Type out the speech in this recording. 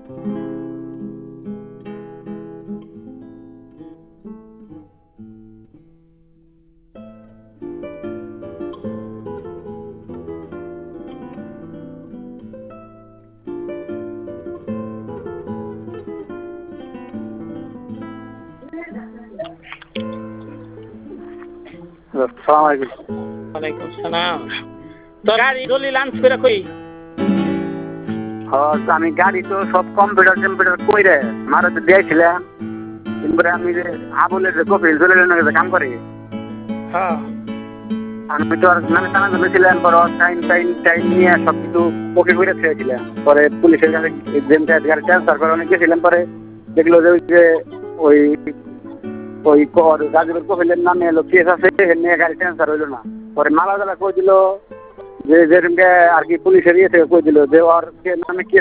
ওয়ালাইকুম সালাম। তো গাড়ি দলিল আনছ করে কই? আমি গাড়ি তো সব কম্পিউটার কইরে মারা তো দিয়েছিলাম। এরপরে আমি যে আবুলের যে কপিল জলিলের কাম করি, হ্যাঁ আমি তো আর নামে টানা ধরেছিলাম, পরে টাইম নিয়ে সব কিছু ওকে করে ছেড়েছিলাম। পরে পুলিশের কাছে গাড়ি ট্রান্সফার করে অনেক গেছিলাম, পরে দেখলো যে ওই ওই গাজীপুর কপিলের নামে এলো কেস আছে, নিয়ে গাড়ি ট্রান্সফার হইলো না। পরে মালাদালা কই দিল যে যেরকম আর কি পুলিশের ইয়ে থেকে কই দিল যে ওর নামে